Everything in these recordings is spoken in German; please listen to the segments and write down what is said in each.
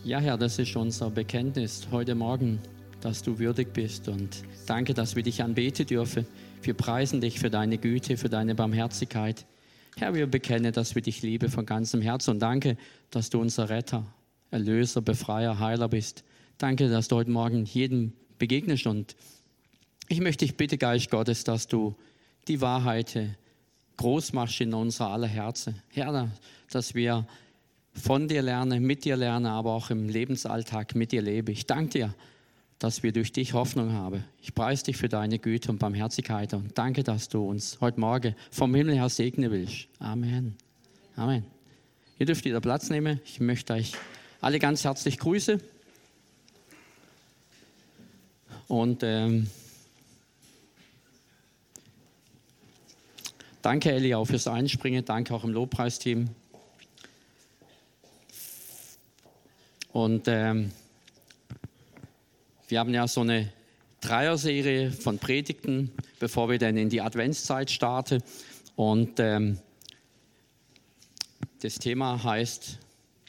Ja, Herr, das ist unser Bekenntnis heute Morgen, dass du würdig bist. Und danke, dass wir dich anbeten dürfen. Wir preisen dich für deine Güte, für deine Barmherzigkeit. Herr, wir bekennen, dass wir dich lieben von ganzem Herzen. Und danke, dass du unser Retter, Erlöser, Befreier, Heiler bist. Danke, dass du heute Morgen jedem begegnest. Und ich möchte dich bitten, Geist Gottes, dass du die Wahrheit groß machst in unser aller Herzen. Herr, dass wir von dir lernen, mit dir lernen, aber auch im Lebensalltag mit dir leben. Ich danke dir, dass wir durch dich Hoffnung haben. Ich preise dich für deine Güte und Barmherzigkeit und danke, dass du uns heute Morgen vom Himmel her segnen willst. Amen. Amen. Ihr dürft wieder Platz nehmen. Ich möchte euch alle ganz herzlich grüßen. Und danke, Eli, auch fürs Einspringen. Danke auch im Lobpreisteam. Und wir haben ja so eine Dreierserie von Predigten, bevor wir dann in die Adventszeit starten. Und das Thema heißt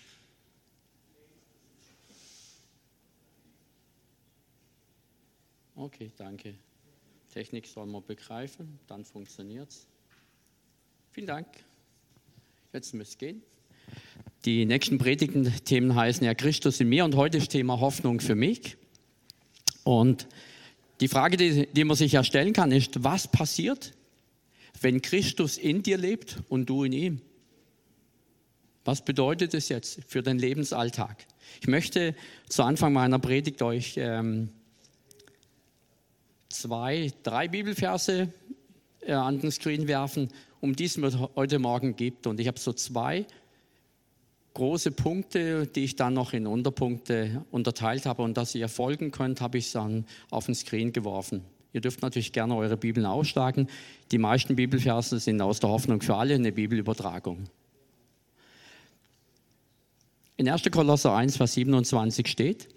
okay, danke. Technik soll man begreifen, dann funktioniert es. Vielen Dank. Jetzt müsste es gehen. Die nächsten Predigten-Themen heißen ja Christus in mir und heute ist Thema Hoffnung für mich. Und die Frage, die man sich ja stellen kann, ist, was passiert, wenn Christus in dir lebt und du in ihm? Was bedeutet das jetzt für den Lebensalltag? Ich möchte zu Anfang meiner Predigt euch 3 Bibelverse an den Screen werfen, um die es mir heute Morgen gibt. Und ich habe so 2 große Punkte, die ich dann noch in Unterpunkte unterteilt habe. Und dass ihr folgen könnt, habe ich es dann auf den Screen geworfen. Ihr dürft natürlich gerne eure Bibeln ausschlagen. Die meisten Bibelverse sind aus der Hoffnung für alle eine Bibelübertragung. In 1. Kolosser 1, Vers 27 steht: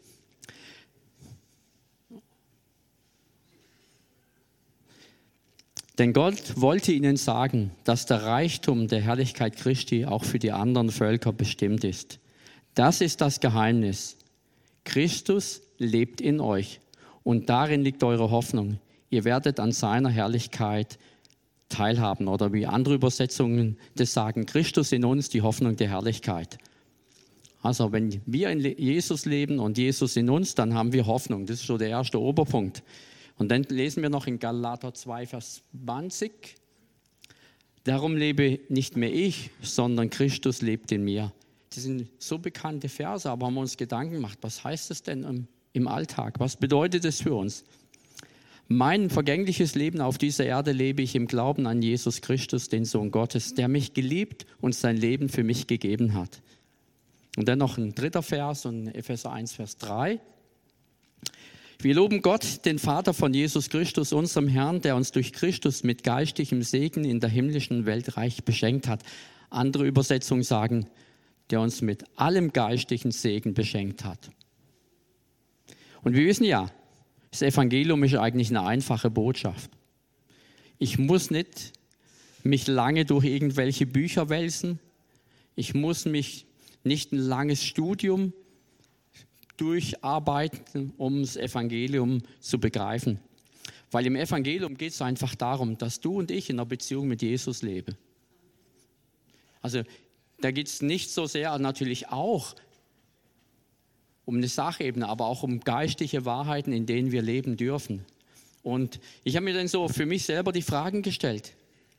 Denn Gott wollte ihnen sagen, dass der Reichtum der Herrlichkeit Christi auch für die anderen Völker bestimmt ist. Das ist das Geheimnis. Christus lebt in euch und darin liegt eure Hoffnung. Ihr werdet an seiner Herrlichkeit teilhaben. Oder wie andere Übersetzungen das sagen, Christus in uns, die Hoffnung der Herrlichkeit. Also wenn wir in Jesus leben und Jesus in uns, dann haben wir Hoffnung. Das ist so der erste Oberpunkt. Und dann lesen wir noch in Galater 2, Vers 20. Darum lebe nicht mehr ich, sondern Christus lebt in mir. Das sind so bekannte Verse, aber haben wir uns Gedanken gemacht, was heißt das denn im Alltag? Was bedeutet das für uns? Mein vergängliches Leben auf dieser Erde lebe ich im Glauben an Jesus Christus, den Sohn Gottes, der mich geliebt und sein Leben für mich gegeben hat. Und dann noch ein 3. Vers und Epheser 1, Vers 3. Wir loben Gott, den Vater von Jesus Christus, unserem Herrn, der uns durch Christus mit geistigem Segen in der himmlischen Welt reich beschenkt hat. Andere Übersetzungen sagen, der uns mit allem geistigen Segen beschenkt hat. Und wir wissen ja, das Evangelium ist eigentlich eine einfache Botschaft. Ich muss nicht mich lange durch irgendwelche Bücher wälzen. Ich muss mich nicht ein langes Studium durcharbeiten, um das Evangelium zu begreifen. Weil im Evangelium geht es einfach darum, dass du und ich in einer Beziehung mit Jesus leben. Also da geht es nicht so sehr, natürlich auch um eine Sachebene, aber auch um geistliche Wahrheiten, in denen wir leben dürfen. Und ich habe mir dann so für mich selber die Fragen gestellt.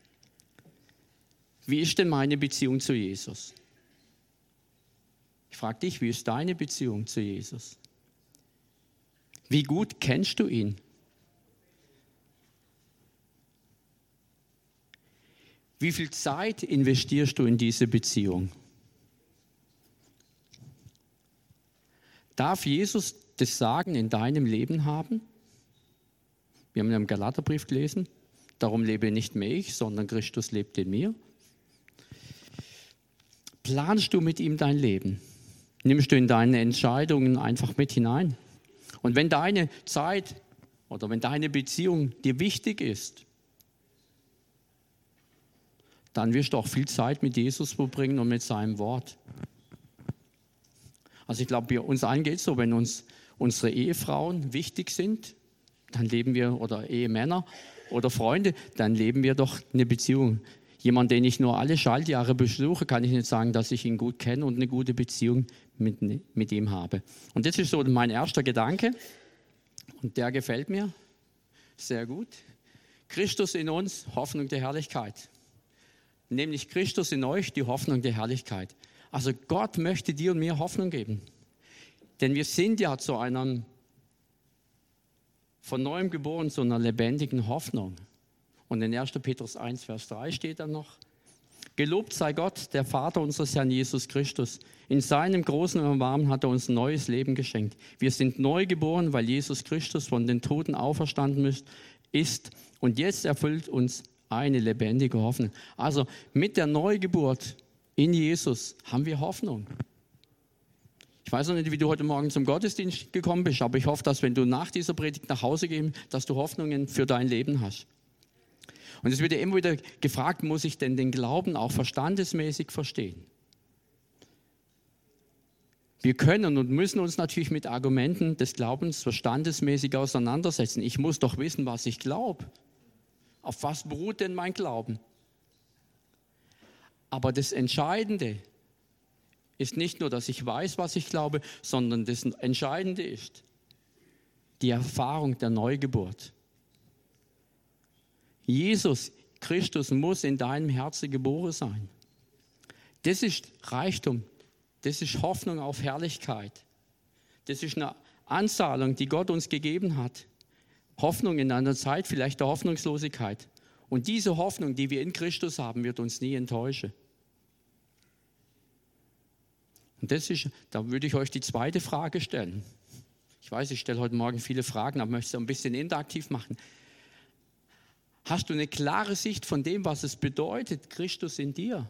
Wie ist denn meine Beziehung zu Jesus? Ich frage dich, wie ist deine Beziehung zu Jesus? Wie gut kennst du ihn? Wie viel Zeit investierst du in diese Beziehung? Darf Jesus das Sagen in deinem Leben haben? Wir haben ja im Galaterbrief gelesen, darum lebe nicht mehr ich, sondern Christus lebt in mir. Planst du mit ihm dein Leben? Nimmst du in deine Entscheidungen einfach mit hinein? Und wenn deine Zeit oder wenn deine Beziehung dir wichtig ist, dann wirst du auch viel Zeit mit Jesus verbringen und mit seinem Wort. Also ich glaube, uns allen geht es so, wenn uns unsere Ehefrauen wichtig sind, dann leben wir, oder Ehemänner oder Freunde, dann leben wir doch eine Beziehung. Jemand, den ich nur alle Schaltjahre besuche, kann ich nicht sagen, dass ich ihn gut kenne und eine gute Beziehung mit ihm habe. Und das ist so mein erster Gedanke und der gefällt mir sehr gut. Christus in uns, Hoffnung der Herrlichkeit. Nämlich Christus in euch, die Hoffnung der Herrlichkeit. Also Gott möchte dir und mir Hoffnung geben. Denn wir sind ja zu einem von neuem geboren, zu einer lebendigen Hoffnung. Und in 1. Petrus 1, Vers 3 steht dann noch: Gelobt sei Gott, der Vater unseres Herrn Jesus Christus. In seinem großen Erbarmen hat er uns ein neues Leben geschenkt. Wir sind neu geboren, weil Jesus Christus von den Toten auferstanden ist. Und jetzt erfüllt uns eine lebendige Hoffnung. Also mit der Neugeburt in Jesus haben wir Hoffnung. Ich weiß noch nicht, wie du heute Morgen zum Gottesdienst gekommen bist, aber ich hoffe, dass wenn du nach dieser Predigt nach Hause gehst, dass du Hoffnungen für dein Leben hast. Und es wird ja immer wieder gefragt, muss ich denn den Glauben auch verstandesmäßig verstehen? Wir können und müssen uns natürlich mit Argumenten des Glaubens verstandesmäßig auseinandersetzen. Ich muss doch wissen, was ich glaube. Auf was beruht denn mein Glauben? Aber das Entscheidende ist nicht nur, dass ich weiß, was ich glaube, sondern das Entscheidende ist die Erfahrung der Neugeburt. Jesus Christus muss in deinem Herzen geboren sein. Das ist Reichtum, das ist Hoffnung auf Herrlichkeit. Das ist eine Anzahlung, die Gott uns gegeben hat. Hoffnung in einer Zeit vielleicht der Hoffnungslosigkeit. Und diese Hoffnung, die wir in Christus haben, wird uns nie enttäuschen. Und da würde ich euch die zweite Frage stellen. Ich weiß, ich stelle heute Morgen viele Fragen, aber möchte es ein bisschen interaktiv machen. Hast du eine klare Sicht von dem, was es bedeutet, Christus in dir?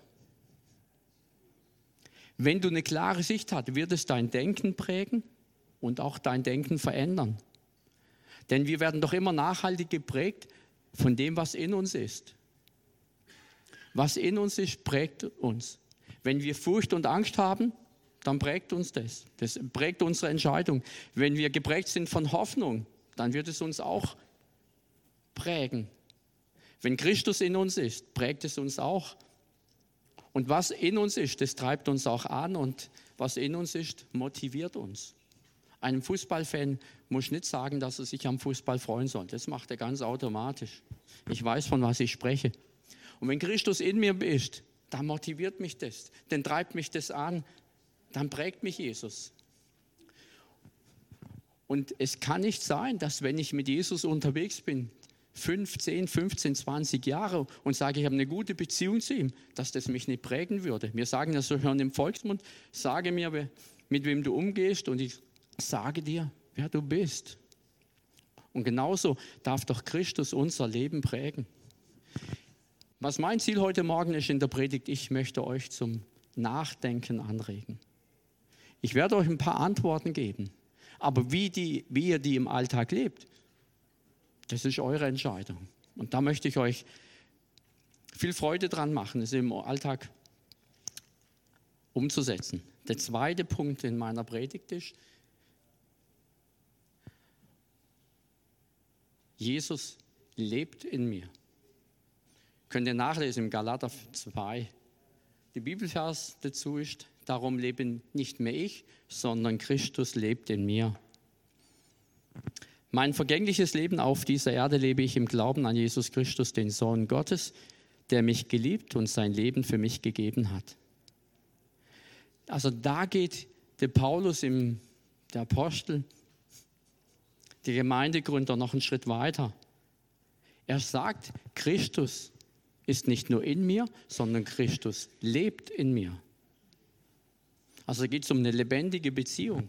Wenn du eine klare Sicht hast, wird es dein Denken prägen und auch dein Denken verändern. Denn wir werden doch immer nachhaltig geprägt von dem, was in uns ist. Was in uns ist, prägt uns. Wenn wir Furcht und Angst haben, dann prägt uns das. Das prägt unsere Entscheidung. Wenn wir geprägt sind von Hoffnung, dann wird es uns auch prägen. Wenn Christus in uns ist, prägt es uns auch. Und was in uns ist, das treibt uns auch an und was in uns ist, motiviert uns. Einem Fußballfan muss ich nicht sagen, dass er sich am Fußball freuen soll. Das macht er ganz automatisch. Ich weiß, von was ich spreche. Und wenn Christus in mir ist, dann motiviert mich das, dann treibt mich das an, dann prägt mich Jesus. Und es kann nicht sein, dass wenn ich mit Jesus unterwegs bin, 5, 10, 15, 20 Jahre und sage, ich habe eine gute Beziehung zu ihm, dass das mich nicht prägen würde. Wir sagen das so hören im Volksmund, sage mir, mit wem du umgehst und ich sage dir, wer du bist. Und genauso darf doch Christus unser Leben prägen. Was mein Ziel heute Morgen ist in der Predigt, ich möchte euch zum Nachdenken anregen. Ich werde euch ein paar Antworten geben, aber wie ihr die im Alltag lebt, das ist eure Entscheidung. Und da möchte ich euch viel Freude dran machen, es im Alltag umzusetzen. Der zweite Punkt in meiner Predigt ist, Jesus lebt in mir. Könnt ihr nachlesen im Galater 2. Der Bibelvers dazu ist, darum lebe nicht mehr ich, sondern Christus lebt in mir. Mein vergängliches Leben auf dieser Erde lebe ich im Glauben an Jesus Christus, den Sohn Gottes, der mich geliebt und sein Leben für mich gegeben hat. Also da geht der Paulus, der Apostel, der Gemeindegründer, noch einen Schritt weiter. Er sagt, Christus ist nicht nur in mir, sondern Christus lebt in mir. Also geht es um eine lebendige Beziehung.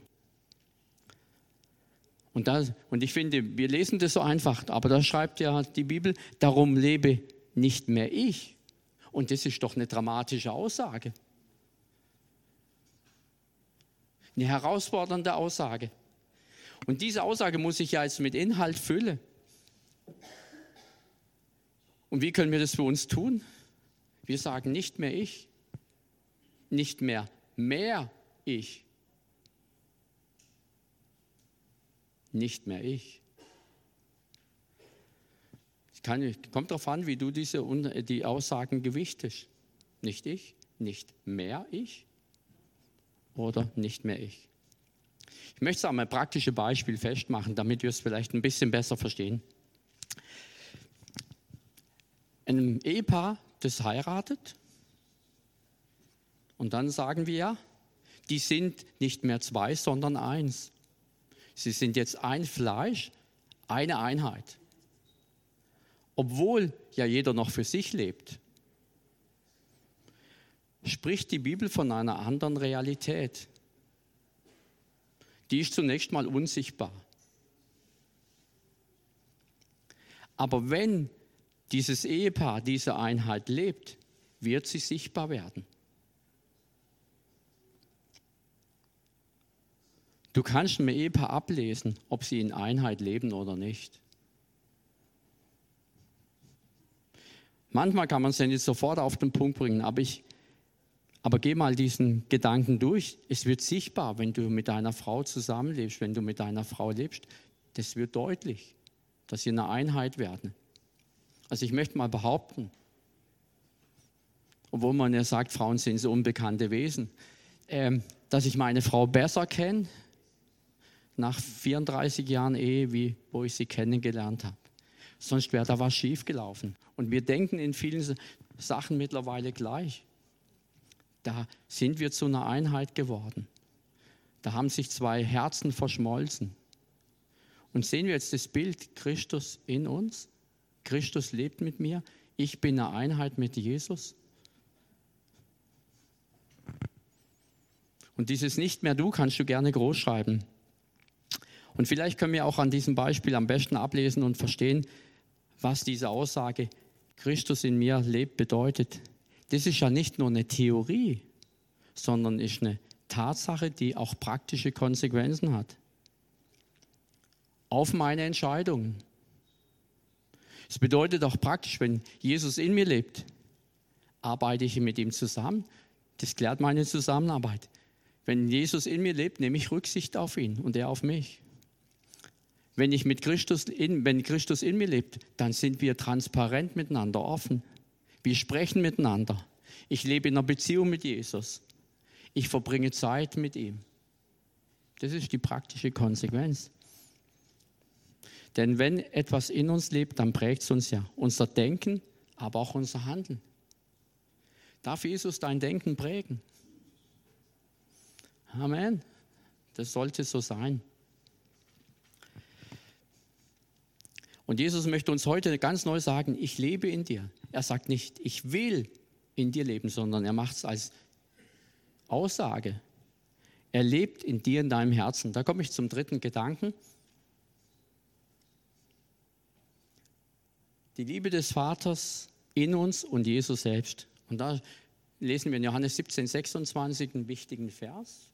Und ich finde, wir lesen das so einfach, aber da schreibt ja die Bibel, darum lebe nicht mehr ich. Und das ist doch eine dramatische Aussage. Eine herausfordernde Aussage. Und diese Aussage muss ich ja jetzt mit Inhalt füllen. Und wie können wir das für uns tun? Wir sagen nicht mehr ich, nicht mehr ich, nicht mehr ich. Kommt darauf an, wie du die Aussagen gewichtest. Nicht ich, nicht mehr ich oder nicht mehr ich. Ich möchte es an einem praktischen Beispiel festmachen, damit wir es vielleicht ein bisschen besser verstehen. Ein Ehepaar, das heiratet, und dann sagen wir ja, die sind nicht mehr zwei, sondern eins. Sie sind jetzt ein Fleisch, eine Einheit. Obwohl ja jeder noch für sich lebt, spricht die Bibel von einer anderen Realität. Die ist zunächst mal unsichtbar. Aber wenn dieses Ehepaar diese Einheit lebt, wird sie sichtbar werden. Du kannst im Ehepaar ablesen, ob sie in Einheit leben oder nicht. Manchmal kann man es ja nicht sofort auf den Punkt bringen, aber geh mal diesen Gedanken durch. Es wird sichtbar, wenn du mit deiner Frau zusammenlebst, wenn du mit deiner Frau lebst. Das wird deutlich, dass sie eine Einheit werden. Also ich möchte mal behaupten, obwohl man ja sagt, Frauen sind so unbekannte Wesen, dass ich meine Frau besser kenne, nach 34 Jahren Ehe, wo ich sie kennengelernt habe. Sonst wäre da was schiefgelaufen. Und wir denken in vielen Sachen mittlerweile gleich. Da sind wir zu einer Einheit geworden. Da haben sich zwei Herzen verschmolzen. Und sehen wir jetzt das Bild Christus in uns? Christus lebt mit mir. Ich bin eine Einheit mit Jesus. Und dieses nicht mehr du kannst du gerne groß schreiben. Und vielleicht können wir auch an diesem Beispiel am besten ablesen und verstehen, was diese Aussage Christus in mir lebt bedeutet. Das ist ja nicht nur eine Theorie, sondern ist eine Tatsache, die auch praktische Konsequenzen hat. Auf meine Entscheidungen. Es bedeutet auch praktisch, wenn Jesus in mir lebt, arbeite ich mit ihm zusammen. Das klärt meine Zusammenarbeit. Wenn Jesus in mir lebt, nehme ich Rücksicht auf ihn und er auf mich. Wenn Christus in mir lebt, dann sind wir transparent miteinander, offen. Wir sprechen miteinander. Ich lebe in einer Beziehung mit Jesus. Ich verbringe Zeit mit ihm. Das ist die praktische Konsequenz. Denn wenn etwas in uns lebt, dann prägt es uns ja unser Denken, aber auch unser Handeln. Darf Jesus dein Denken prägen? Amen. Das sollte so sein. Und Jesus möchte uns heute ganz neu sagen, ich lebe in dir. Er sagt nicht, ich will in dir leben, sondern er macht es als Aussage. Er lebt in dir, in deinem Herzen. Da komme ich zum dritten Gedanken. Die Liebe des Vaters in uns und Jesus selbst. Und da lesen wir in Johannes 17, 26 einen wichtigen Vers.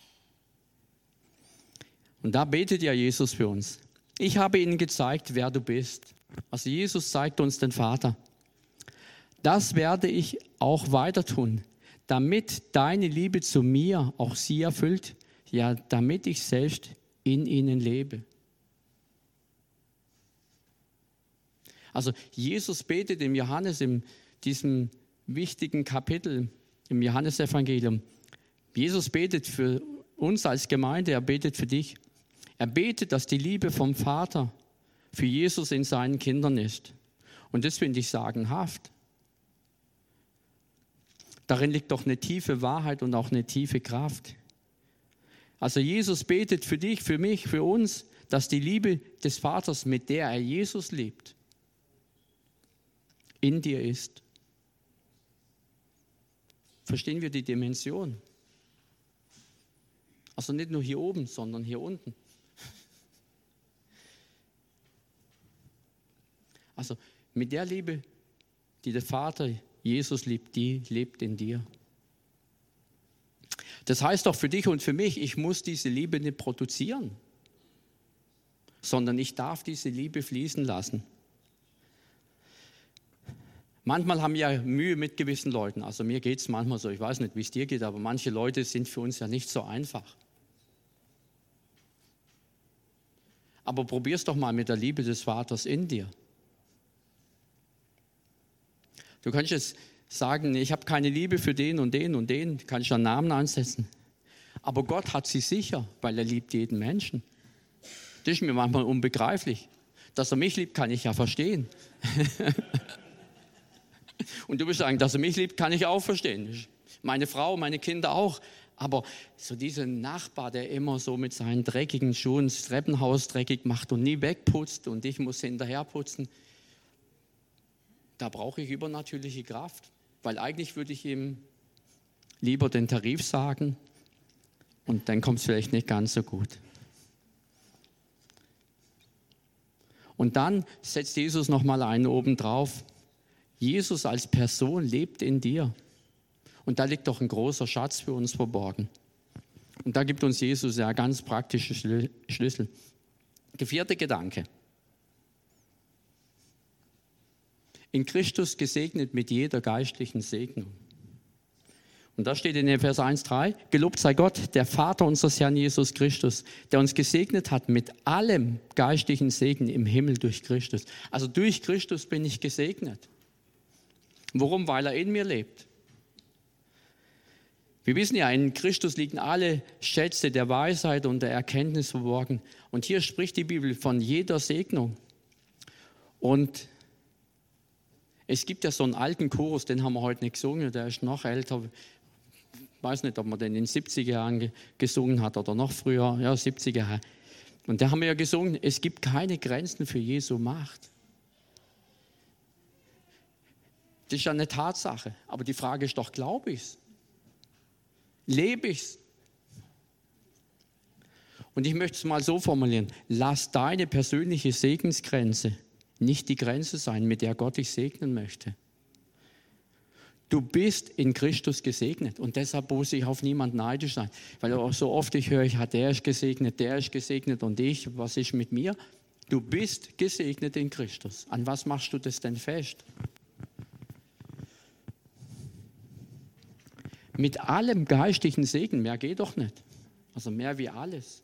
Und da betet ja Jesus für uns. Ich habe ihnen gezeigt, wer du bist. Also Jesus zeigt uns den Vater. Das werde ich auch weiter tun, damit deine Liebe zu mir auch sie erfüllt, ja, damit ich selbst in ihnen lebe. Also Jesus betet im Johannes, in diesem wichtigen Kapitel im Johannesevangelium. Jesus betet für uns als Gemeinde, er betet für dich. Er betet, dass die Liebe vom Vater für Jesus in seinen Kindern ist. Und das finde ich sagenhaft. Darin liegt doch eine tiefe Wahrheit und auch eine tiefe Kraft. Also Jesus betet für dich, für mich, für uns, dass die Liebe des Vaters, mit der er Jesus liebt, in dir ist. Verstehen wir die Dimension? Also nicht nur hier oben, sondern hier unten. Also mit der Liebe, die der Vater Jesus liebt, die lebt in dir. Das heißt doch für dich und für mich, ich muss diese Liebe nicht produzieren, sondern ich darf diese Liebe fließen lassen. Manchmal haben wir ja Mühe mit gewissen Leuten. Also mir geht es manchmal so, ich weiß nicht, wie es dir geht, aber manche Leute sind für uns ja nicht so einfach. Aber probier es doch mal mit der Liebe des Vaters in dir. Du kannst jetzt sagen, ich habe keine Liebe für den und den und den, kannst du einen Namen ansetzen. Aber Gott hat sie sicher, weil er liebt jeden Menschen. Das ist mir manchmal unbegreiflich. Dass er mich liebt, kann ich ja verstehen. Und du wirst sagen, dass er mich liebt, kann ich auch verstehen. Meine Frau, meine Kinder auch. Aber so dieser Nachbar, der immer so mit seinen dreckigen Schuhen das Treppenhaus dreckig macht und nie wegputzt und ich muss hinterher putzen, da brauche ich übernatürliche Kraft. Weil eigentlich würde ich ihm lieber den Tarif sagen und dann kommt es vielleicht nicht ganz so gut. Und dann setzt Jesus nochmal einen oben drauf. Jesus als Person lebt in dir. Und da liegt doch ein großer Schatz für uns verborgen. Und da gibt uns Jesus ja ganz praktische Schlüssel. Der vierte Gedanke. In Christus gesegnet mit jeder geistlichen Segnung. Und da steht in Epheser 1,3, gelobt sei Gott, der Vater unseres Herrn Jesus Christus, der uns gesegnet hat mit allem geistlichen Segen im Himmel durch Christus. Also durch Christus bin ich gesegnet. Warum? Weil er in mir lebt. Wir wissen ja, in Christus liegen alle Schätze der Weisheit und der Erkenntnis verborgen. Und hier spricht die Bibel von jeder Segnung. Und es gibt ja so einen alten Chorus, den haben wir heute nicht gesungen, der ist noch älter. Ich weiß nicht, ob man den in den 70er Jahren gesungen hat oder noch früher, ja 70er Jahre. Und da haben wir ja gesungen, es gibt keine Grenzen für Jesu Macht. Das ist ja eine Tatsache, aber die Frage ist doch, glaube ich es? Lebe ich es? Und ich möchte es mal so formulieren, lass deine persönliche Segensgrenze nicht die Grenze sein, mit der Gott dich segnen möchte. Du bist in Christus gesegnet und deshalb muss ich auf niemand neidisch sein. Weil auch so oft ich höre, der ist gesegnet und ich, was ist mit mir? Du bist gesegnet in Christus. An was machst du das denn fest? Mit allem geistlichen Segen, mehr geht doch nicht. Also mehr wie alles.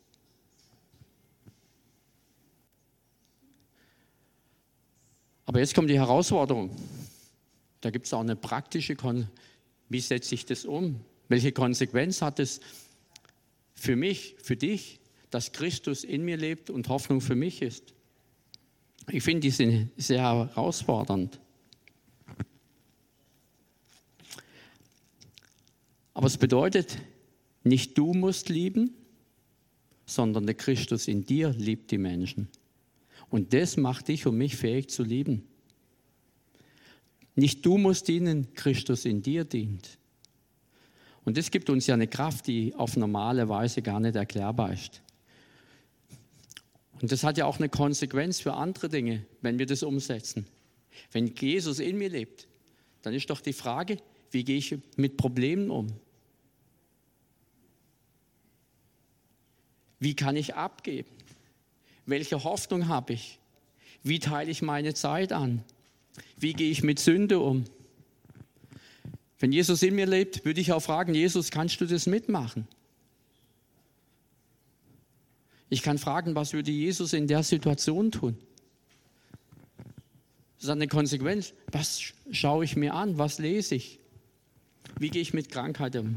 Aber jetzt kommt die Herausforderung. Da gibt es auch eine praktische wie setze ich das um? Welche Konsequenz hat es für mich, für dich, dass Christus in mir lebt und Hoffnung für mich ist? Ich finde, die sind sehr herausfordernd. Aber es bedeutet, nicht du musst lieben, sondern der Christus in dir liebt die Menschen. Und das macht dich und mich fähig zu lieben. Nicht du musst dienen, Christus in dir dient. Und das gibt uns ja eine Kraft, die auf normale Weise gar nicht erklärbar ist. Und das hat ja auch eine Konsequenz für andere Dinge, wenn wir das umsetzen. Wenn Jesus in mir lebt, dann ist doch die Frage, wie gehe ich mit Problemen um? Wie kann ich abgeben? Welche Hoffnung habe ich? Wie teile ich meine Zeit an? Wie gehe ich mit Sünde um? Wenn Jesus in mir lebt, würde ich auch fragen, Jesus, kannst du das mitmachen? Ich kann fragen, was würde Jesus in der Situation tun? Das ist eine Konsequenz. Was schaue ich mir an? Was lese ich? Wie gehe ich mit Krankheit um?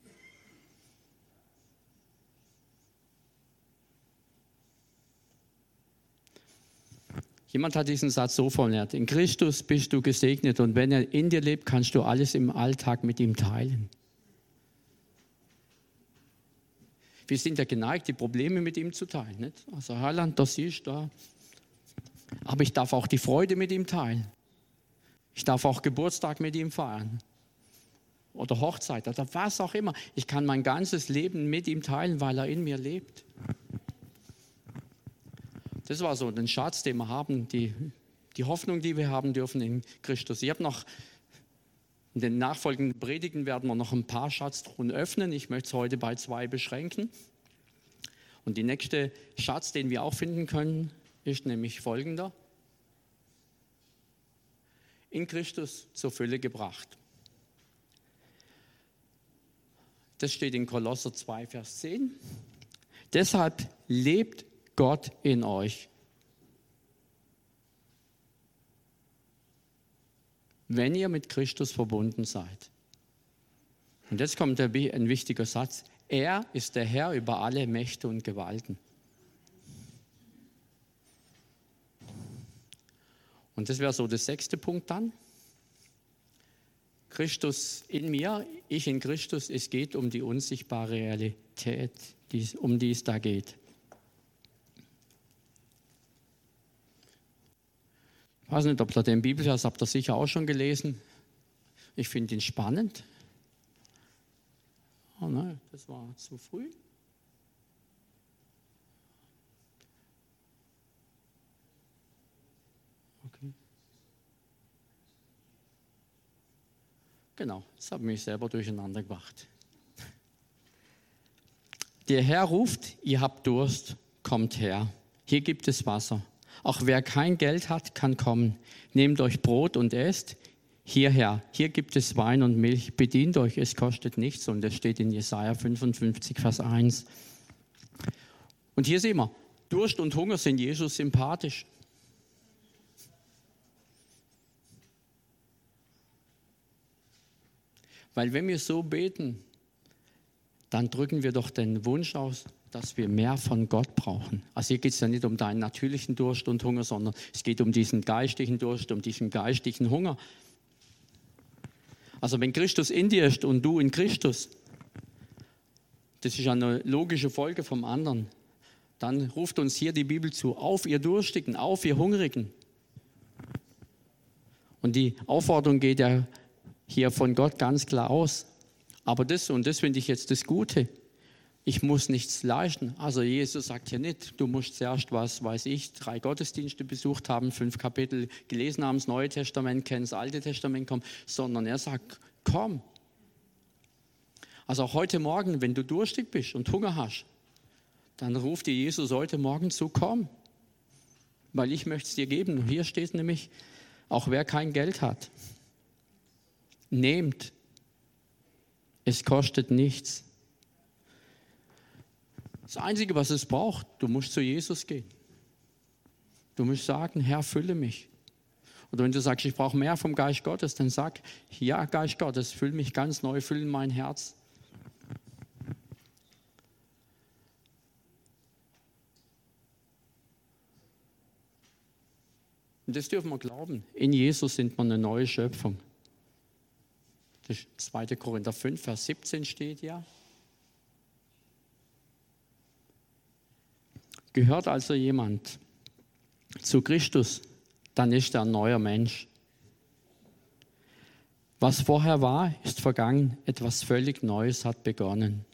Jemand hat diesen Satz so formuliert: In Christus bist du gesegnet und wenn er in dir lebt, kannst du alles im Alltag mit ihm teilen. Wir sind ja geneigt, die Probleme mit ihm zu teilen. Nicht? Also Heiland, das ist da. Aber ich darf auch die Freude mit ihm teilen. Ich darf auch Geburtstag mit ihm feiern. Oder Hochzeit oder was auch immer. Ich kann mein ganzes Leben mit ihm teilen, weil er in mir lebt. Das war so ein Schatz, den wir haben, die Hoffnung, die wir haben dürfen in Christus. Ich habe noch, in den nachfolgenden Predigten werden wir noch ein paar Schatztruhen öffnen. Ich möchte es heute bei 2 beschränken. Und der nächste Schatz, den wir auch finden können, ist nämlich folgender: In Christus zur Fülle gebracht. Das steht in Kolosser 2, Vers 10. Deshalb lebt Gott in euch. Wenn ihr mit Christus verbunden seid. Und jetzt kommt ein wichtiger Satz. Er ist der Herr über alle Mächte und Gewalten. Und das wäre so der 6. Punkt dann. Christus in mir, ich in Christus. Es geht um die unsichtbare Realität, um die es da geht. Ich weiß nicht, ob ihr den Bibelvers habt ihr sicher auch schon gelesen. Ich finde ihn spannend. Oh nein, das war zu früh. Okay. Genau, das hat mich selber durcheinander gebracht. Der Herr ruft, ihr habt Durst, kommt her. Hier gibt es Wasser. Auch wer kein Geld hat, kann kommen. Nehmt euch Brot und esst. Hierher, hier gibt es Wein und Milch. Bedient euch, es kostet nichts. Und das steht in Jesaja 55, Vers 1. Und hier sehen wir, Durst und Hunger sind Jesus sympathisch. Weil wenn wir so beten, dann drücken wir doch den Wunsch aus, dass wir mehr von Gott brauchen. Also hier geht es ja nicht um deinen natürlichen Durst und Hunger, sondern es geht um diesen geistlichen Durst, um diesen geistlichen Hunger. Also wenn Christus in dir ist und du in Christus, das ist eine logische Folge vom anderen, dann ruft uns hier die Bibel zu, auf ihr Durstigen, auf ihr Hungrigen. Und die Aufforderung geht ja hier von Gott ganz klar aus. Aber das, und das finde ich jetzt das Gute, ich muss nichts leisten. Also Jesus sagt hier nicht, du musst zuerst, 3 Gottesdienste besucht haben, 5 Kapitel gelesen haben, das Neue Testament kennen, das Alte Testament kommen, sondern er sagt, komm. Also auch heute Morgen, wenn du durstig bist und Hunger hast, dann ruft dir Jesus heute Morgen zu, komm, weil ich möchte es dir geben. Und hier steht nämlich, auch wer kein Geld hat, nehmt, es kostet nichts. Das Einzige, was es braucht, du musst zu Jesus gehen. Du musst sagen, Herr, fülle mich. Oder wenn du sagst, ich brauche mehr vom Geist Gottes, dann sag, ja, Geist Gottes, füll mich ganz neu, füll mein Herz. Und das dürfen wir glauben. In Jesus sind wir eine neue Schöpfung. Das 2. Korinther 5, Vers 17 steht ja. Gehört also jemand zu Christus, dann ist er ein neuer Mensch. Was vorher war, ist vergangen, etwas völlig Neues hat begonnen.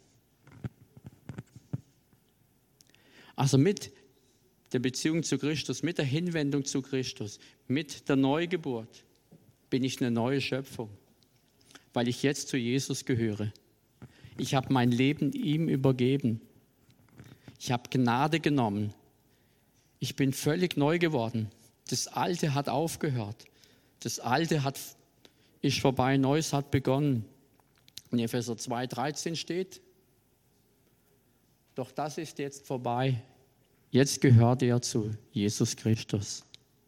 Also mit der Beziehung zu Christus, mit der Hinwendung zu Christus, mit der Neugeburt bin ich eine neue Schöpfung, weil ich jetzt zu Jesus gehöre. Ich habe mein Leben ihm übergeben. Ich habe Gnade genommen. Ich bin völlig neu geworden. Das Alte hat aufgehört. Das Alte ist vorbei, Neues hat begonnen. In Epheser 2,13 steht, doch das ist jetzt vorbei. Jetzt gehört er zu Jesus Christus.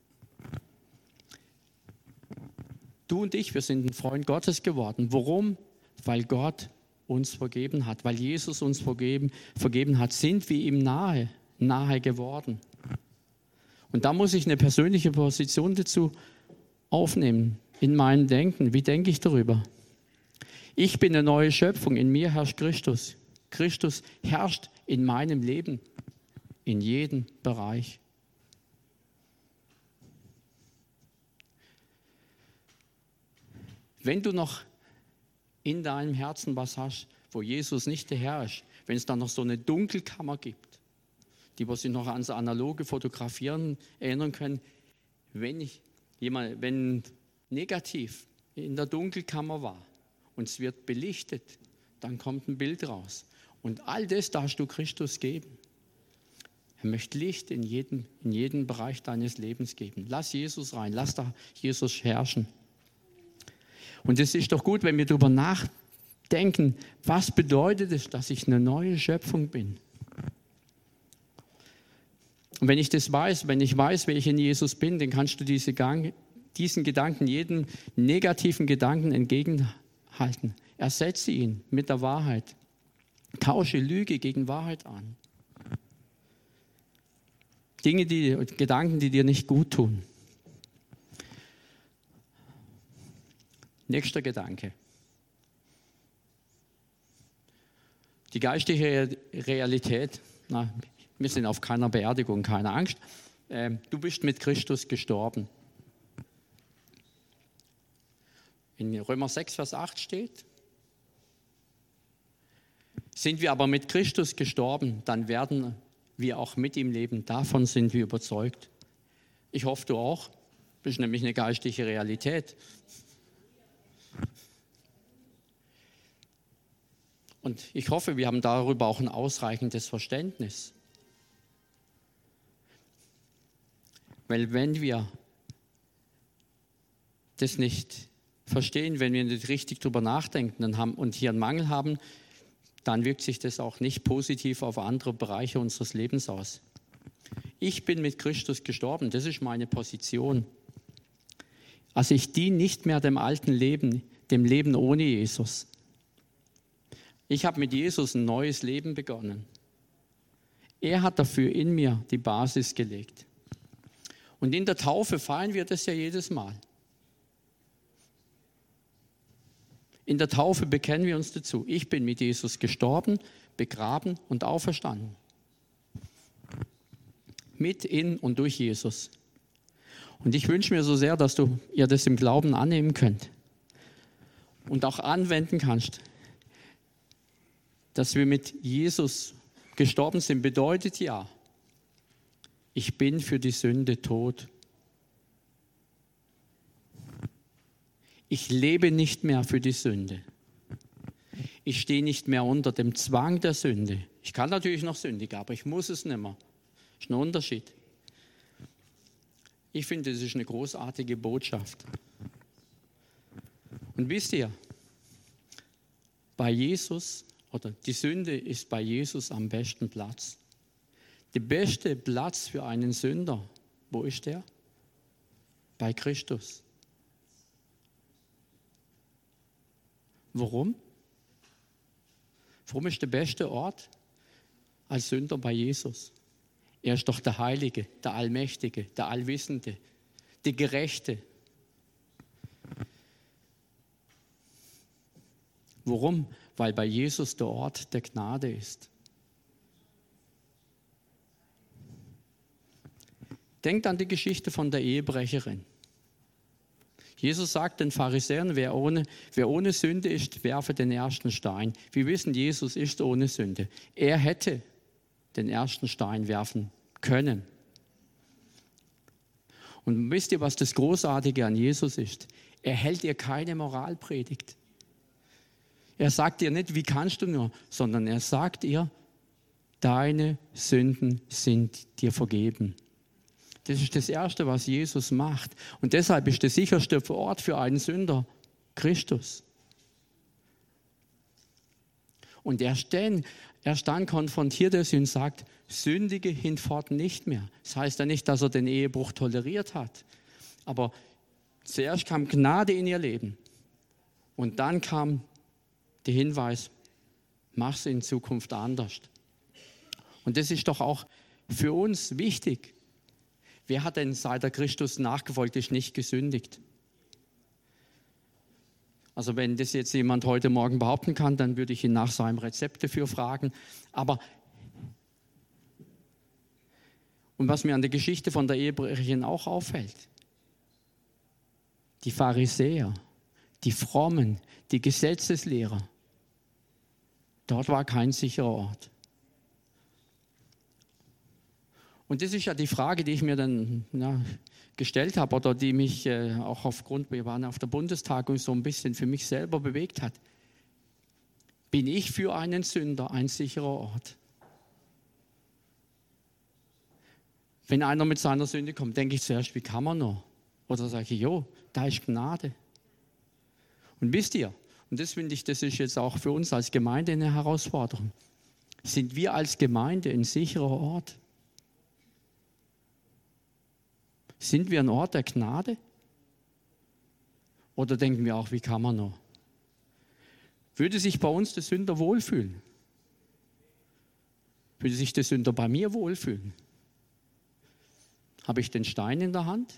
Du und ich, wir sind ein Freund Gottes geworden. Warum? Weil Gott uns vergeben hat. Weil Jesus uns vergeben hat, sind wir ihm nahe geworden. Und da muss ich eine persönliche Position dazu aufnehmen, in meinem Denken. Wie denke ich darüber? Ich bin eine neue Schöpfung, in mir herrscht Christus. Christus herrscht in meinem Leben, in jedem Bereich. Wenn du noch in deinem Herzen was hast, wo Jesus nicht der Herr ist, wenn es da noch so eine Dunkelkammer gibt, die wir sich noch ans analoge Fotografieren erinnern können, wenn negativ in der Dunkelkammer war und es wird belichtet, dann kommt ein Bild raus. Und all das darfst du Christus geben. Er möchte Licht in jeden Bereich deines Lebens geben. Lass Jesus rein, lass da Jesus herrschen. Und es ist doch gut, wenn wir darüber nachdenken, was bedeutet es, dass ich eine neue Schöpfung bin? Und wenn ich das weiß, wenn ich weiß, wer ich in Jesus bin, dann kannst du diesen Gedanken, jeden negativen Gedanken entgegenhalten. Ersetze ihn mit der Wahrheit. Tausche Lüge gegen Wahrheit an. Gedanken, die dir nicht gut tun. Nächster Gedanke. Die geistliche Realität. Wir sind auf keiner Beerdigung, keine Angst. Du bist mit Christus gestorben. In Römer 6, Vers 8 steht, sind wir aber mit Christus gestorben, dann werden wir auch mit ihm leben. Davon sind wir überzeugt. Ich hoffe, du auch. Das ist nämlich eine geistliche Realität. Und ich hoffe, wir haben darüber auch ein ausreichendes Verständnis. Weil wenn wir das nicht verstehen, wenn wir nicht richtig darüber nachdenken und hier einen Mangel haben, dann wirkt sich das auch nicht positiv auf andere Bereiche unseres Lebens aus. Ich bin mit Christus gestorben, das ist meine Position. Also ich diene nicht mehr dem alten Leben, dem Leben ohne Jesus. Ich habe mit Jesus ein neues Leben begonnen. Er hat dafür in mir die Basis gelegt. Und in der Taufe feiern wir das ja jedes Mal. In der Taufe bekennen wir uns dazu. Ich bin mit Jesus gestorben, begraben und auferstanden. Mit, in und durch Jesus. Und ich wünsche mir so sehr, dass ihr das im Glauben annehmen könnt und auch anwenden kannst. Dass wir mit Jesus gestorben sind, bedeutet ja, ich bin für die Sünde tot. Ich lebe nicht mehr für die Sünde. Ich stehe nicht mehr unter dem Zwang der Sünde. Ich kann natürlich noch sündigen, aber ich muss es nicht mehr. Das ist ein Unterschied. Ich finde, das ist eine großartige Botschaft. Und wisst ihr, bei Jesus, oder die Sünde ist bei Jesus am besten Platz. Der beste Platz für einen Sünder, wo ist der? Bei Christus. Warum? Warum ist der beste Ort als Sünder bei Jesus? Er ist doch der Heilige, der Allmächtige, der Allwissende, der Gerechte. Warum? Weil bei Jesus der Ort der Gnade ist. Denkt an die Geschichte von der Ehebrecherin. Jesus sagt den Pharisäern, wer ohne Sünde ist, werfe den ersten Stein. Wir wissen, Jesus ist ohne Sünde. Er hätte den ersten Stein werfen können. Und wisst ihr, was das Großartige an Jesus ist? Er hält ihr keine Moralpredigt. Er sagt ihr nicht, wie kannst du nur, sondern er sagt ihr, deine Sünden sind dir vergeben. Das ist das Erste, was Jesus macht. Und deshalb ist der sicherste Ort für einen Sünder Christus. Und erst dann konfrontiert er sie und sagt, sündige hinfort nicht mehr. Das heißt ja nicht, dass er den Ehebruch toleriert hat. Aber zuerst kam Gnade in ihr Leben. Und dann kam der Hinweis, mach es in Zukunft anders. Und das ist doch auch für uns wichtig. Wer hat denn, seit er Christus nachgefolgt ist, nicht gesündigt? Also wenn das jetzt jemand heute Morgen behaupten kann, dann würde ich ihn nach seinem Rezept dafür fragen. Und was mir an der Geschichte von der Ehebrecherin auch auffällt, die Pharisäer, die Frommen, die Gesetzeslehrer, dort war kein sicherer Ort. Und das ist ja die Frage, die ich mir dann gestellt habe oder die mich auch wir waren auf der Bundestagung, so ein bisschen für mich selber bewegt hat. Bin ich für einen Sünder ein sicherer Ort? Wenn einer mit seiner Sünde kommt, denke ich zuerst, wie kann man noch? Oder sage ich, jo, da ist Gnade. Und wisst ihr, und das finde ich, das ist jetzt auch für uns als Gemeinde eine Herausforderung. Sind wir als Gemeinde ein sicherer Ort? Sind wir ein Ort der Gnade? Oder denken wir auch, wie kann man noch? Würde sich bei uns der Sünder wohlfühlen? Würde sich der Sünder bei mir wohlfühlen? Habe ich den Stein in der Hand?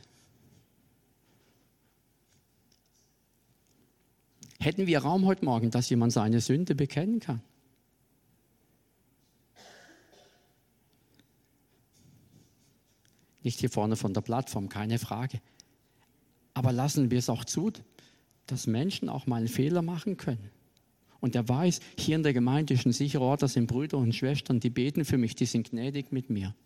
Hätten wir Raum heute Morgen, dass jemand seine Sünde bekennen kann? Nicht hier vorne von der Plattform, keine Frage. Aber lassen wir es auch zu, dass Menschen auch mal einen Fehler machen können. Und er weiß, hier in der Gemeinde ist ein sicherer Ort, da sind Brüder und Schwestern, die beten für mich, die sind gnädig mit mir.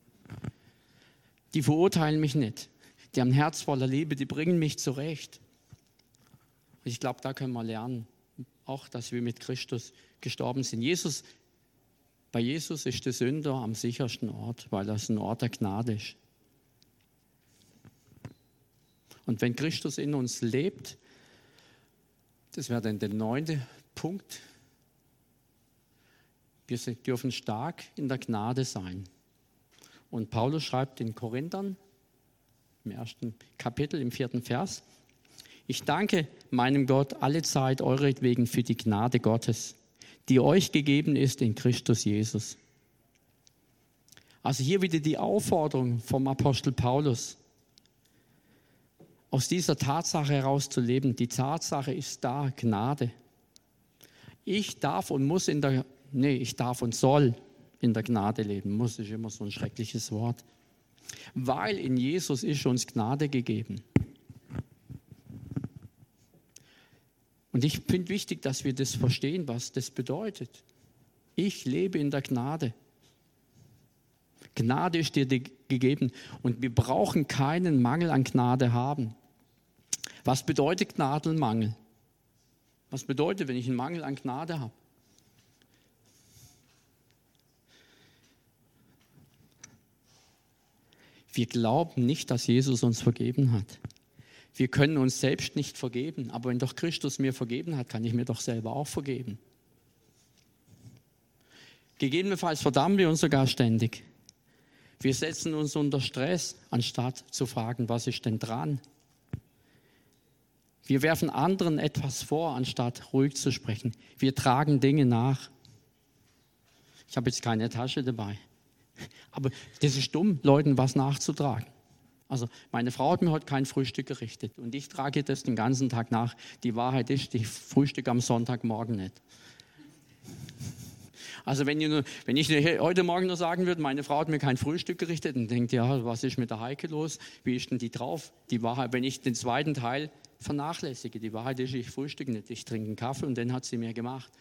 Die verurteilen mich nicht. Die haben ein Herz voller Liebe, die bringen mich zurecht. Und ich glaube, da können wir lernen, auch, dass wir mit Christus gestorben sind. Bei Jesus ist der Sünder am sichersten Ort, weil das ein Ort der Gnade ist. Und wenn Christus in uns lebt, das wäre dann der 9. Punkt, wir dürfen stark in der Gnade sein. Und Paulus schreibt den Korinthern im 1. Kapitel, im 4. Vers, ich danke meinem Gott alle Zeit euretwegen für die Gnade Gottes, die euch gegeben ist in Christus Jesus. Also hier wieder die Aufforderung vom Apostel Paulus, aus dieser Tatsache heraus zu leben. Die Tatsache ist da, Gnade. Ich darf und soll in der Gnade leben. Muss ist immer so ein schreckliches Wort. Weil in Jesus ist uns Gnade gegeben. Und ich finde wichtig, dass wir das verstehen, was das bedeutet. Ich lebe in der Gnade. Gnade ist dir gegeben und wir brauchen keinen Mangel an Gnade haben. Was bedeutet Gnadenmangel? Was bedeutet, wenn ich einen Mangel an Gnade habe? Wir glauben nicht, dass Jesus uns vergeben hat. Wir können uns selbst nicht vergeben, aber wenn doch Christus mir vergeben hat, kann ich mir doch selber auch vergeben. Gegebenenfalls verdammen wir uns sogar ständig. Wir setzen uns unter Stress, anstatt zu fragen, was ist denn dran? Wir werfen anderen etwas vor, anstatt ruhig zu sprechen. Wir tragen Dinge nach. Ich habe jetzt keine Tasche dabei. Aber das ist dumm, Leuten was nachzutragen. Also meine Frau hat mir heute kein Frühstück gerichtet und ich trage das den ganzen Tag nach. Die Wahrheit ist, ich frühstücke am Sonntagmorgen nicht. Also wenn ich heute Morgen nur sagen würde, meine Frau hat mir kein Frühstück gerichtet, dann denkt ja, was ist mit der Heike los? Wie ist denn die drauf? Die Wahrheit, wenn ich den zweiten Teil vernachlässige, die Wahrheit ist, ich frühstücke nicht, ich trinke einen Kaffee und den hat sie mir gemacht.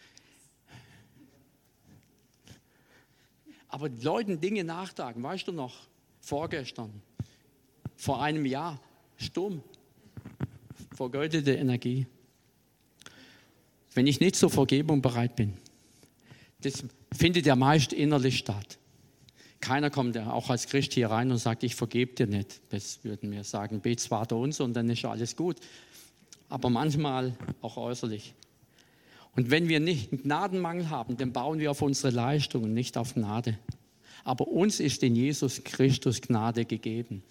Aber Leuten Dinge nachtragen, weißt du noch, vorgestern, vor einem Jahr, stumm, vergeudete Energie. Wenn ich nicht zur Vergebung bereit bin, das findet ja meist innerlich statt. Keiner kommt ja auch als Christ hier rein und sagt, ich vergebe dir nicht. Das würden wir sagen, bet's Vater unser und dann ist alles gut. Aber manchmal auch äußerlich. Und wenn wir nicht einen Gnadenmangel haben, dann bauen wir auf unsere Leistung und nicht auf Gnade. Aber uns ist in Jesus Christus Gnade gegeben.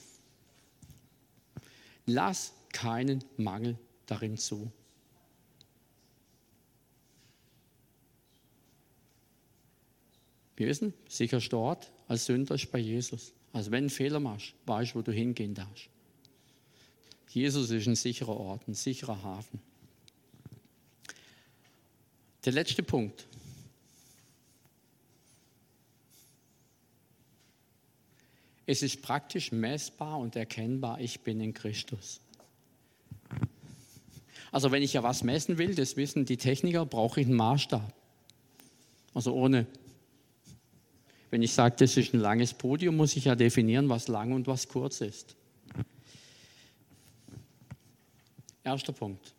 Lass keinen Mangel darin zu. Wir wissen, sicherster Ort als Sünder ist bei Jesus. Also wenn du einen Fehler machst, weißt du, wo du hingehen darfst. Jesus ist ein sicherer Ort, ein sicherer Hafen. Der letzte Punkt. Es ist praktisch messbar und erkennbar, ich bin in Christus. Also wenn ich ja was messen will, das wissen die Techniker, brauche ich einen Maßstab. Also wenn ich sage, das ist ein langes Podium, muss ich ja definieren, was lang und was kurz ist. Erster Punkt.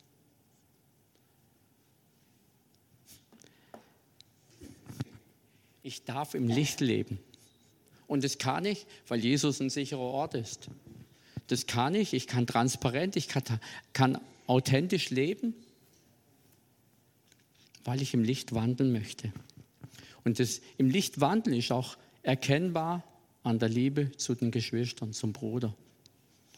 Ich darf im Licht leben. Und das kann ich, weil Jesus ein sicherer Ort ist. Das kann ich kann transparent, ich kann authentisch leben, weil ich im Licht wandeln möchte. Und das im Licht wandeln ist auch erkennbar an der Liebe zu den Geschwistern, zum Bruder.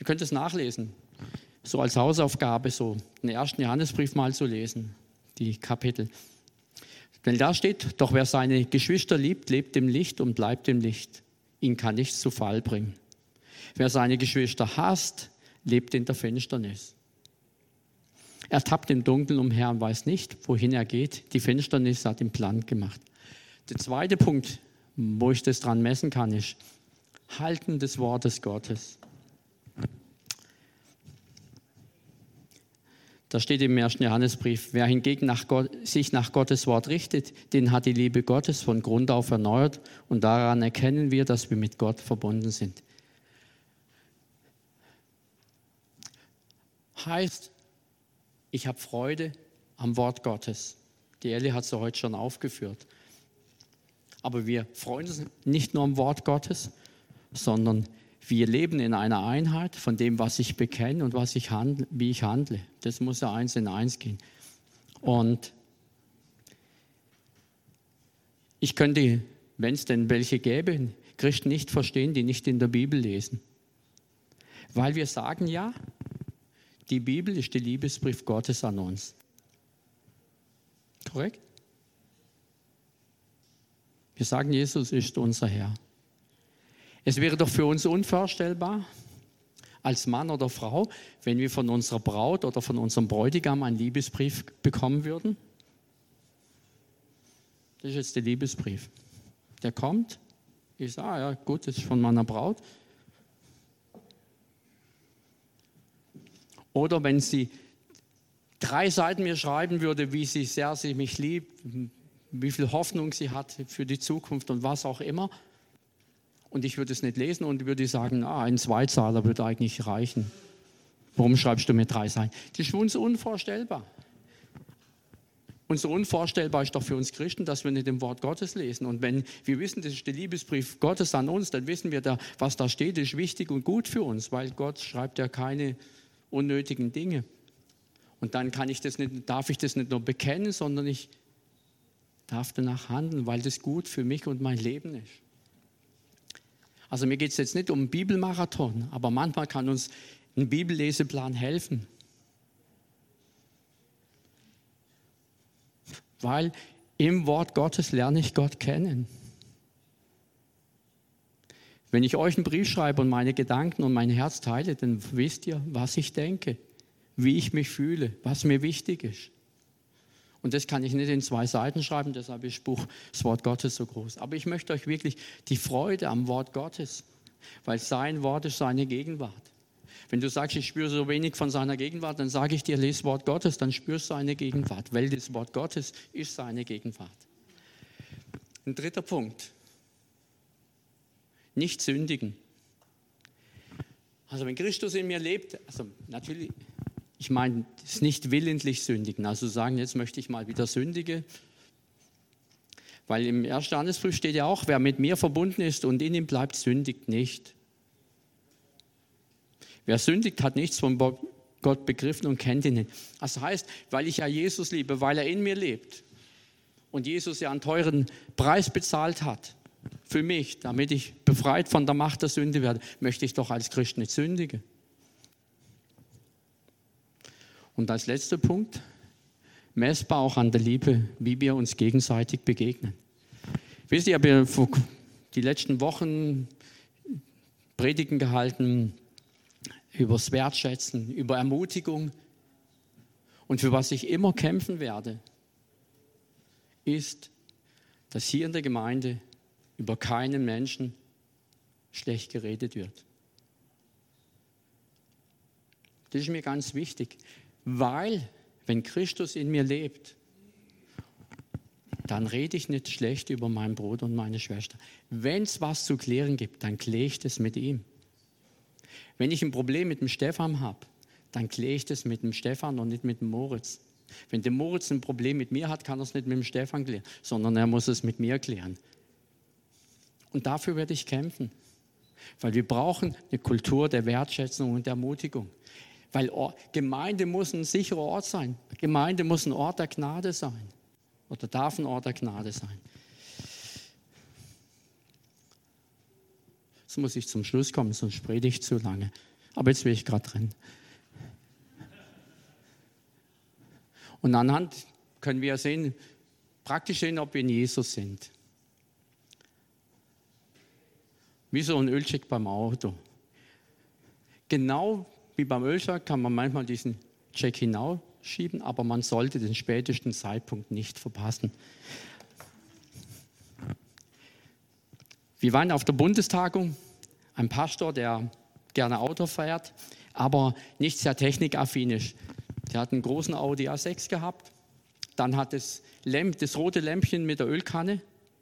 Ihr könnt es nachlesen, so als Hausaufgabe, so den ersten Johannesbrief mal zu lesen, die Kapitel. Denn da steht, doch wer seine Geschwister liebt, lebt im Licht und bleibt im Licht. Ihn kann nichts zu Fall bringen. Wer seine Geschwister hasst, lebt in der Finsternis. Er tappt im Dunkeln umher und weiß nicht, wohin er geht. Die Finsternis hat ihn blind gemacht. Der zweite Punkt, wo ich das dran messen kann, ist Halten des Wortes Gottes. Da steht im 1. Johannesbrief, wer hingegen sich nach Gottes Wort richtet, den hat die Liebe Gottes von Grund auf erneuert und daran erkennen wir, dass wir mit Gott verbunden sind. Heißt, ich habe Freude am Wort Gottes. Die Elli hat es heute schon aufgeführt. Aber wir freuen uns nicht nur am Wort Gottes, sondern wir leben in einer Einheit von dem, was ich bekenne und was ich handle, wie ich handle. Das muss ja 1 in 1 gehen. Und ich könnte, wenn es denn welche gäbe, Christen nicht verstehen, die nicht in der Bibel lesen. Weil wir sagen, ja, die Bibel ist der Liebesbrief Gottes an uns. Korrekt? Wir sagen, Jesus ist unser Herr. Es wäre doch für uns unvorstellbar, als Mann oder Frau, wenn wir von unserer Braut oder von unserem Bräutigam einen Liebesbrief bekommen würden. Das ist jetzt der Liebesbrief. Der kommt, ich sage, ja gut, das ist von meiner Braut. Oder wenn sie 3 Seiten mir schreiben würde, wie sehr sie mich liebt, wie viel Hoffnung sie hat für die Zukunft und was auch immer. Und ich würde es nicht lesen und würde sagen, ein Zweizahler würde eigentlich reichen. Warum schreibst du mir 3 Seiten? Das ist für uns unvorstellbar. Und so unvorstellbar ist doch für uns Christen, dass wir nicht im Wort Gottes lesen. Und wenn wir wissen, das ist der Liebesbrief Gottes an uns, dann wissen wir, was da steht, ist wichtig und gut für uns, weil Gott schreibt ja keine unnötigen Dinge. Und dann darf ich das nicht nur bekennen, sondern ich darf danach handeln, weil das gut für mich und mein Leben ist. Also mir geht es jetzt nicht um einen Bibelmarathon, aber manchmal kann uns ein Bibelleseplan helfen. Weil im Wort Gottes lerne ich Gott kennen. Wenn ich euch einen Brief schreibe und meine Gedanken und mein Herz teile, dann wisst ihr, was ich denke, wie ich mich fühle, was mir wichtig ist. Und das kann ich nicht in 2 Seiten schreiben, deshalb ist das Wort Gottes so groß. Aber ich möchte euch wirklich die Freude am Wort Gottes, weil sein Wort ist seine Gegenwart. Wenn du sagst, ich spüre so wenig von seiner Gegenwart, dann sage ich dir, lese Wort Gottes, dann spürst du seine Gegenwart, weil das Wort Gottes ist seine Gegenwart. Ein 3. Punkt. Nicht sündigen. Also wenn Christus in mir lebt, also natürlich, ich meine, es ist nicht willentlich sündigen, also sagen, jetzt möchte ich mal wieder sündigen, weil im 1. Johannesbrief steht ja auch, wer mit mir verbunden ist und in ihm bleibt, sündigt nicht. Wer sündigt, hat nichts von Gott begriffen und kennt ihn nicht. Das heißt, weil ich ja Jesus liebe, weil er in mir lebt und Jesus ja einen teuren Preis bezahlt hat für mich, damit ich befreit von der Macht der Sünde werde, möchte ich doch als Christ nicht sündigen. Und als letzter Punkt, messbar auch an der Liebe, wie wir uns gegenseitig begegnen. Wisst ihr, ich habe die letzten Wochen Predigen gehalten über das Wertschätzen, über Ermutigung. Und für was ich immer kämpfen werde, ist, dass hier in der Gemeinde über keinen Menschen schlecht geredet wird. Das ist mir ganz wichtig, weil, wenn Christus in mir lebt, dann rede ich nicht schlecht über meinen Bruder und meine Schwester. Wenn es was zu klären gibt, dann kläre ich das mit ihm. Wenn ich ein Problem mit dem Stefan habe, dann kläre ich das mit dem Stefan und nicht mit dem Moritz. Wenn der Moritz ein Problem mit mir hat, kann er es nicht mit dem Stefan klären, sondern er muss es mit mir klären. Und dafür werde ich kämpfen, weil wir brauchen eine Kultur der Wertschätzung und der Ermutigung. Weil Gemeinde muss ein sicherer Ort sein. Gemeinde muss ein Ort der Gnade sein. Oder darf ein Ort der Gnade sein. Jetzt muss ich zum Schluss kommen, sonst predige ich zu lange. Aber jetzt will ich gerade drin. Und anhand können wir sehen, praktisch sehen, ob wir in Jesus sind. Wie so ein Ölcheck beim Auto. Genau wie beim Ölcheck kann man manchmal diesen Check hinausschieben, aber man sollte den spätesten Zeitpunkt nicht verpassen. Wir waren auf der Bundestagung, ein Pastor, der gerne Auto fährt, aber nicht sehr technikaffin ist. Der hat einen großen Audi A6 gehabt, dann hat das rote Lämpchen mit der Ölkanne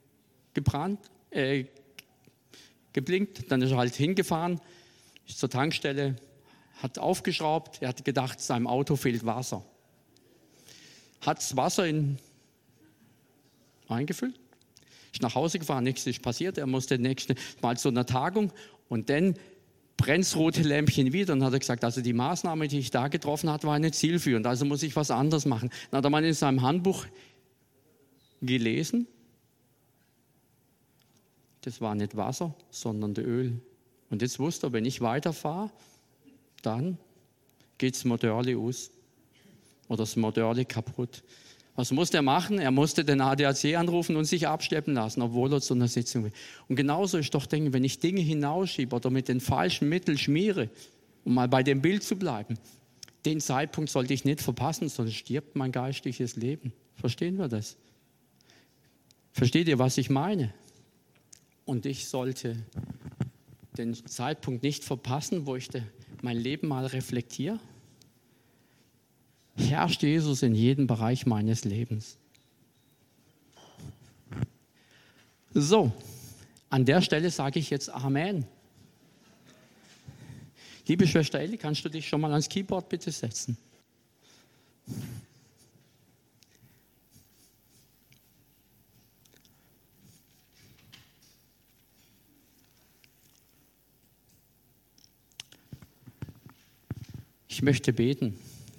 geblinkt, dann ist er halt hingefahren, ist zur Tankstelle, hat aufgeschraubt, er hat gedacht, seinem Auto fehlt Wasser. Hat das Wasser eingefüllt, ist nach Hause gefahren, nichts ist passiert, er musste nächste Mal zu einer Tagung und dann brennt das rote Lämpchen wieder. Und hat er gesagt, also die Maßnahme, die ich da getroffen habe, war nicht zielführend, also muss ich was anderes machen. Dann hat er mal in seinem Handbuch gelesen, das war nicht Wasser, sondern das Öl. Und jetzt wusste er, wenn ich weiterfahre, dann geht das Motorli aus oder das Motorli kaputt. Was musste er machen? Er musste den ADAC anrufen und sich abschleppen lassen, obwohl er zu einer Sitzung will. Und genauso ist doch, denke ich, wenn ich Dinge hinausschiebe oder mit den falschen Mitteln schmiere, um mal bei dem Bild zu bleiben, den Zeitpunkt sollte ich nicht verpassen, sonst stirbt mein geistliches Leben. Verstehen wir das? Versteht ihr, was ich meine? Und ich sollte den Zeitpunkt nicht verpassen, wo ich mein Leben mal reflektiere. Herrscht Jesus in jedem Bereich meines Lebens. So, an der Stelle sage ich jetzt Amen. Liebe Schwester Elli, kannst du dich schon mal ans Keyboard bitte setzen? Ich möchte beten.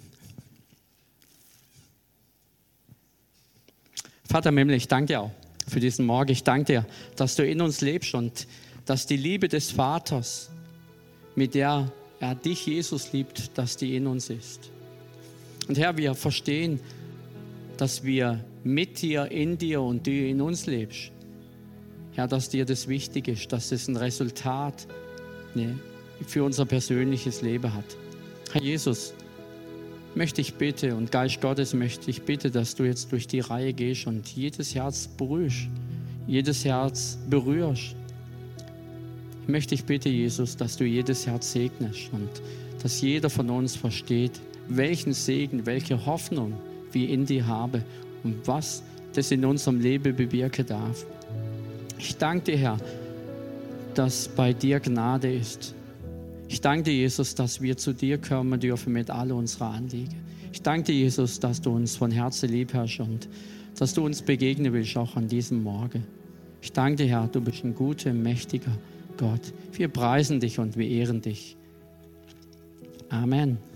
Vater im Himmel, ich danke dir auch für diesen Morgen. Ich danke dir, dass du in uns lebst und dass die Liebe des Vaters, mit der er dich, Jesus, liebt, dass die in uns ist. Und Herr, wir verstehen, dass wir mit dir, in dir und du in uns lebst. Herr, dass dir das wichtig ist, dass es ein Resultat für unser persönliches Leben hat. Herr Jesus, möchte ich bitte und Geist Gottes möchte ich bitte, dass du jetzt durch die Reihe gehst und jedes Herz berührst, jedes Herz berührst. Ich möchte ich bitte, Jesus, dass du jedes Herz segnest und dass jeder von uns versteht, welchen Segen, welche Hoffnung wir in dir haben und was das in unserem Leben bewirken darf. Ich danke dir, Herr, dass bei dir Gnade ist. Ich danke dir, Jesus, dass wir zu dir kommen dürfen mit all unseren Anliegen. Ich danke dir, Jesus, dass du uns von Herzen lieb hast und dass du uns begegnen willst, auch an diesem Morgen. Ich danke dir, Herr, du bist ein guter, mächtiger Gott. Wir preisen dich und wir ehren dich. Amen.